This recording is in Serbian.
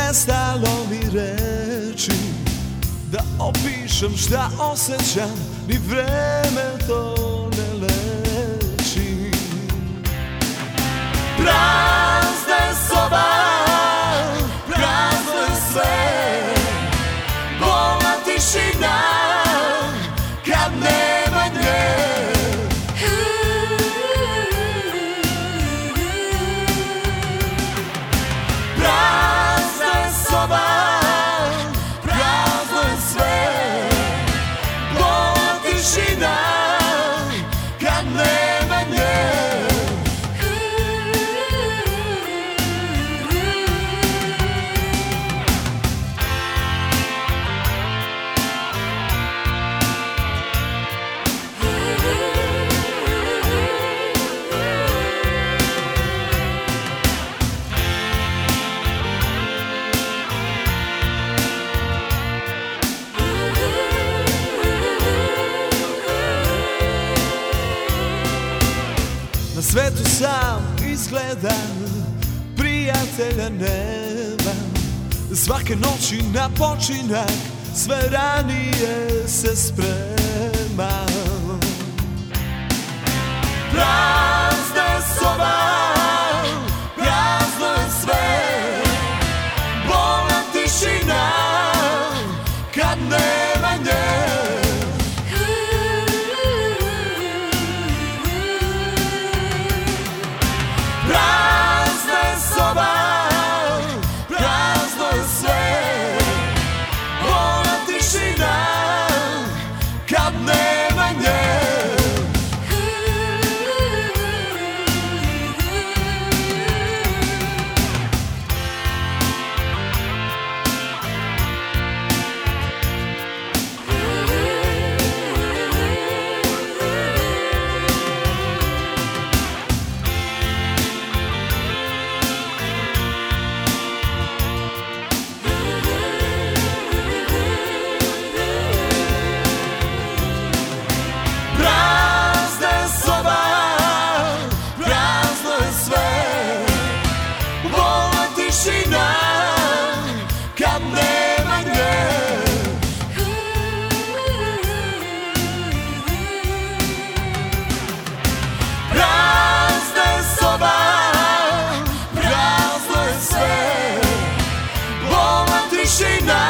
nestalo mi reči da opišem šta osjećam, ni vreme to ne leči. Prazna je soba, prazno je sve, bolna tišina kad nema nje. Prazna je soba, prazno je sve, bolna tišina kad nema nje. Na svetu sam izgledam, prijatelja nemam. Svake noći na počinak sve ranije se spremam. Prazna je soba, prazno je sve, bolna tišina kad nema nje. Prazna je soba, prazno je sve, bolna tišina kad nema nje. Tišina kad nema nje. Prazna je soba, prazno je sve, bolna tišina